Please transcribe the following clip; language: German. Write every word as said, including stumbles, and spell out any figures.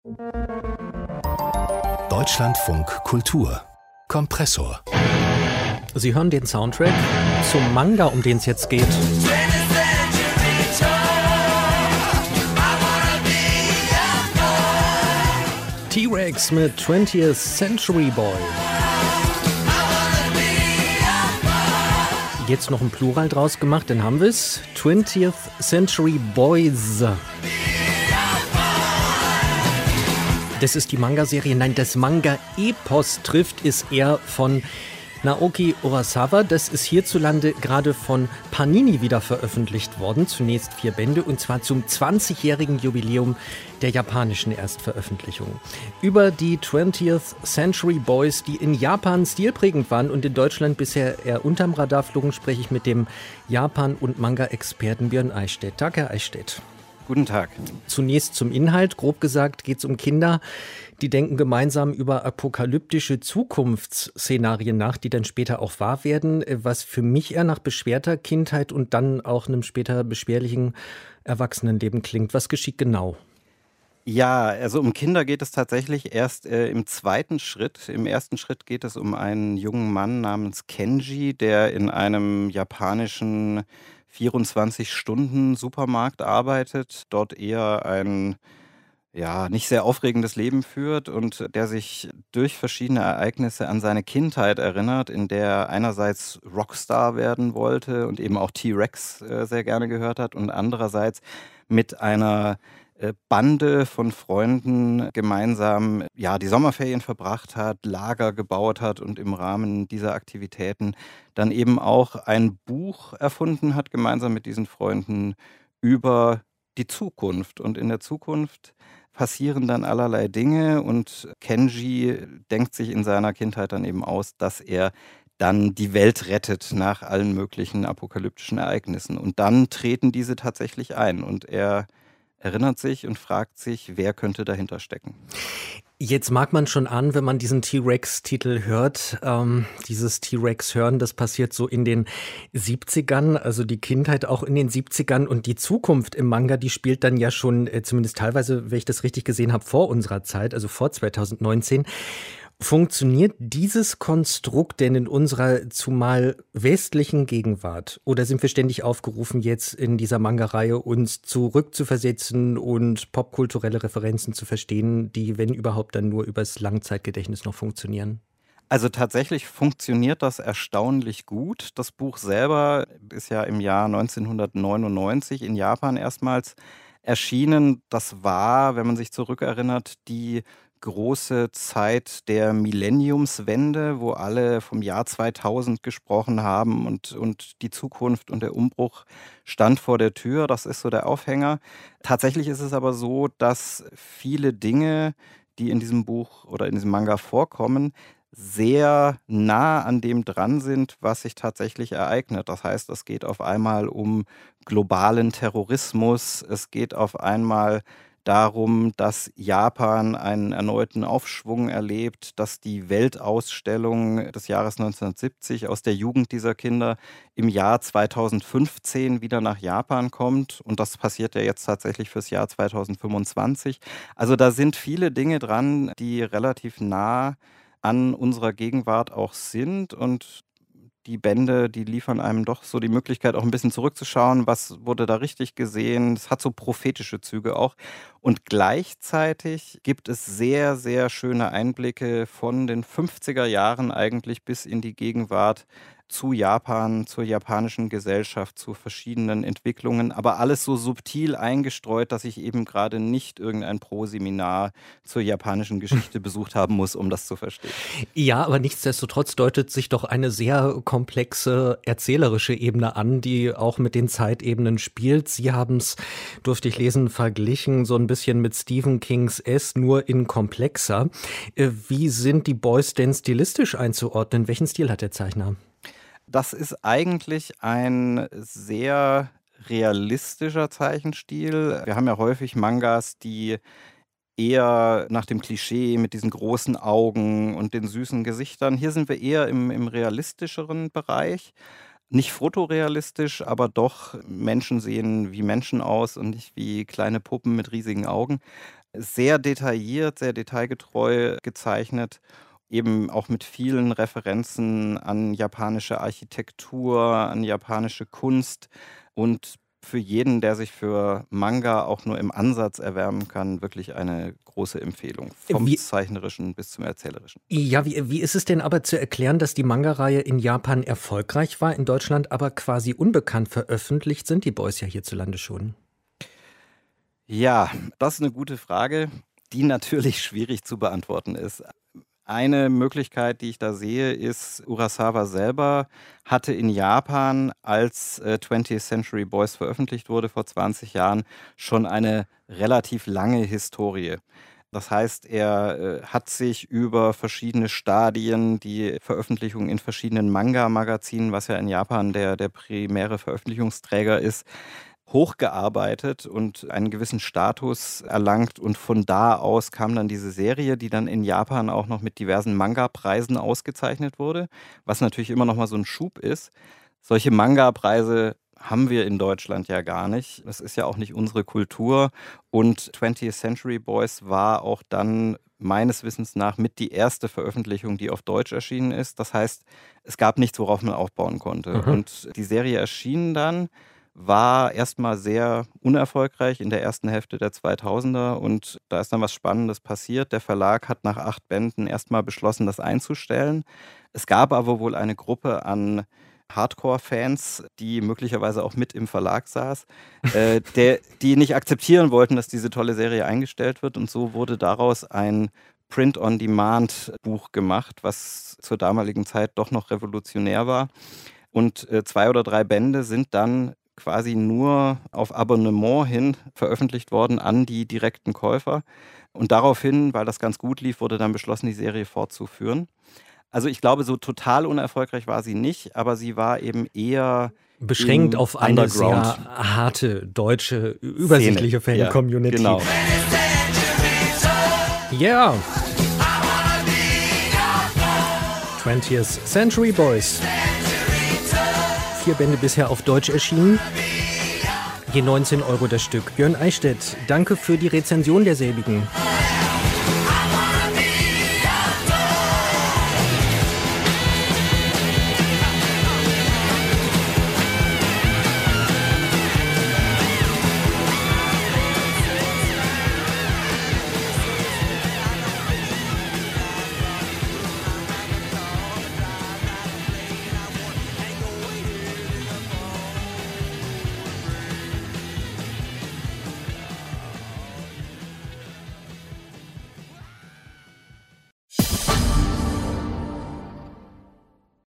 Deutschlandfunk Kultur Kompressor. Sie hören den Soundtrack zum Manga, um den es jetzt geht. T-Rex mit twentieth Century Boy. Jetzt noch ein Plural draus gemacht, dann haben wir es. twentieth Century Boys. Das ist die Manga-Serie, nein, das Manga-Epos trifft, ist eher von Naoki Urasawa. Das ist hierzulande gerade von Panini wieder veröffentlicht worden. Zunächst vier Bände und zwar zum zwanzigjährigen Jubiläum der japanischen Erstveröffentlichung. Über die twentieth Century Boys, die in Japan stilprägend waren und in Deutschland bisher eher unterm Radar flogen, spreche ich mit dem Japan- und Manga-Experten Björn Eichstädt. Tag, Herr Eichstädt. Guten Tag. Zunächst zum Inhalt. Grob gesagt geht es um Kinder, die denken gemeinsam über apokalyptische Zukunftsszenarien nach, die dann später auch wahr werden, was für mich eher nach beschwerter Kindheit und dann auch einem später beschwerlichen Erwachsenenleben klingt. Was geschieht genau? Ja, also um Kinder geht es tatsächlich erst äh, im zweiten Schritt. Im ersten Schritt geht es um einen jungen Mann namens Kenji, der in einem japanischen vierundzwanzig-Stunden-Supermarkt arbeitet, dort eher ein ja, nicht sehr aufregendes Leben führt und der sich durch verschiedene Ereignisse an seine Kindheit erinnert, in der er einerseits Rockstar werden wollte und eben auch T-Rex äh, sehr gerne gehört hat und andererseits mit einer äh, Bande von Freunden gemeinsam ja, die Sommerferien verbracht hat, Lager gebaut hat und im Rahmen dieser Aktivitäten dann eben auch ein Buch erfunden hat, gemeinsam mit diesen Freunden über die Zukunft. Und in der Zukunft passieren dann allerlei Dinge und Kenji denkt sich in seiner Kindheit dann eben aus, dass er dann die Welt rettet nach allen möglichen apokalyptischen Ereignissen. Und dann treten diese tatsächlich ein und er erinnert sich und fragt sich, wer könnte dahinter stecken. Jetzt mag man schon an, wenn man diesen T-Rex-Titel hört, ähm, dieses T-Rex-Hören, das passiert so in den siebzigern, also die Kindheit auch in den siebzigern und die Zukunft im Manga, die spielt dann ja schon, äh, zumindest teilweise, wenn ich das richtig gesehen habe, vor unserer Zeit, also vor zweitausendneunzehn. Funktioniert dieses Konstrukt denn in unserer zumal westlichen Gegenwart? Oder sind wir ständig aufgerufen, jetzt in dieser Manga-Reihe uns zurückzuversetzen und popkulturelle Referenzen zu verstehen, die, wenn überhaupt, dann nur übers Langzeitgedächtnis noch funktionieren? Also tatsächlich funktioniert das erstaunlich gut. Das Buch selber ist ja im Jahr neunzehnhundertneunundneunzig in Japan erstmals erschienen. Das war, wenn man sich zurückerinnert, die große Zeit der Millenniumswende, wo alle vom Jahr zweitausend gesprochen haben und, und die Zukunft und der Umbruch stand vor der Tür. Das ist so der Aufhänger. Tatsächlich ist es aber so, dass viele Dinge, die in diesem Buch oder in diesem Manga vorkommen, sehr nah an dem dran sind, was sich tatsächlich ereignet. Das heißt, es geht auf einmal um globalen Terrorismus, es geht auf einmal darum, dass Japan einen erneuten Aufschwung erlebt, dass die Weltausstellung des Jahres neunzehnhundertsiebzig aus der Jugend dieser Kinder im Jahr zweitausendfünfzehn wieder nach Japan kommt. Und das passiert ja jetzt tatsächlich fürs Jahr zweitausendfünfundzwanzig. Also da sind viele Dinge dran, die relativ nah an unserer Gegenwart auch sind und die Bände, die liefern einem doch so die Möglichkeit, auch ein bisschen zurückzuschauen, was wurde da richtig gesehen. Es hat so prophetische Züge auch. Und gleichzeitig gibt es sehr, sehr schöne Einblicke von den fünfziger Jahren eigentlich bis in die Gegenwart zu Japan, zur japanischen Gesellschaft, zu verschiedenen Entwicklungen, aber alles so subtil eingestreut, dass ich eben gerade nicht irgendein Pro-Seminar zur japanischen Geschichte besucht haben muss, um das zu verstehen. Ja, aber nichtsdestotrotz deutet sich doch eine sehr komplexe erzählerische Ebene an, die auch mit den Zeitebenen spielt. Sie haben es, durfte ich lesen, verglichen so ein bisschen mit Stephen Kings S, nur in komplexer. Wie sind die Boys denn stilistisch einzuordnen? Welchen Stil hat der Zeichner? Das ist eigentlich ein sehr realistischer Zeichenstil. Wir haben ja häufig Mangas, die eher nach dem Klischee mit diesen großen Augen und den süßen Gesichtern. Hier sind wir eher im, im realistischeren Bereich. Nicht fotorealistisch, aber doch Menschen sehen wie Menschen aus und nicht wie kleine Puppen mit riesigen Augen. Sehr detailliert, sehr detailgetreu gezeichnet, eben auch mit vielen Referenzen an japanische Architektur, an japanische Kunst und für jeden, der sich für Manga auch nur im Ansatz erwärmen kann, wirklich eine große Empfehlung. Vom Wie, Zeichnerischen bis zum Erzählerischen. ja, wie, wie ist es denn aber zu erklären, dass die Manga-Reihe in Japan erfolgreich war, in Deutschland aber quasi unbekannt? Veröffentlicht sind die Boys ja hierzulande schon. Ja, das ist eine gute Frage, die natürlich schwierig zu beantworten ist. Eine Möglichkeit, die ich da sehe, ist, Urasawa selber hatte in Japan, als äh, twentieth Century Boys veröffentlicht wurde vor zwanzig Jahren, schon eine relativ lange Historie. Das heißt, er äh, hat sich über verschiedene Stadien, die Veröffentlichung in verschiedenen Manga-Magazinen, was ja in Japan der, der primäre Veröffentlichungsträger ist, hochgearbeitet und einen gewissen Status erlangt. Und von da aus kam dann diese Serie, die dann in Japan auch noch mit diversen Manga-Preisen ausgezeichnet wurde, was natürlich immer noch mal so ein Schub ist. Solche Manga-Preise haben wir in Deutschland ja gar nicht. Das ist ja auch nicht unsere Kultur. Und twentieth Century Boys war auch dann meines Wissens nach mit die erste Veröffentlichung, die auf Deutsch erschienen ist. Das heißt, es gab nichts, worauf man aufbauen konnte. Mhm. Und die Serie erschien dann, war erstmal sehr unerfolgreich in der ersten Hälfte der zweitausender und da ist dann was Spannendes passiert. Der Verlag hat nach acht Bänden erstmal beschlossen, das einzustellen. Es gab aber wohl eine Gruppe an Hardcore-Fans, die möglicherweise auch mit im Verlag saß, äh, der, die nicht akzeptieren wollten, dass diese tolle Serie eingestellt wird, und so wurde daraus ein Print-on-Demand-Buch gemacht, was zur damaligen Zeit doch noch revolutionär war. Und äh, zwei oder drei Bände sind dann quasi nur auf Abonnement hin veröffentlicht worden an die direkten Käufer. Und daraufhin, weil das ganz gut lief, wurde dann beschlossen, die Serie fortzuführen. Also ich glaube, so total unerfolgreich war sie nicht, aber sie war eben eher beschränkt auf eine Underground. sehr harte, deutsche, übersichtliche Szene. Fan-Community. Ja, genau. Yeah. twentieth Century Boys. Vier Bände bisher auf Deutsch erschienen. Je neunzehn Euro das Stück. Björn Eichstädt, danke für die Rezension derselbigen.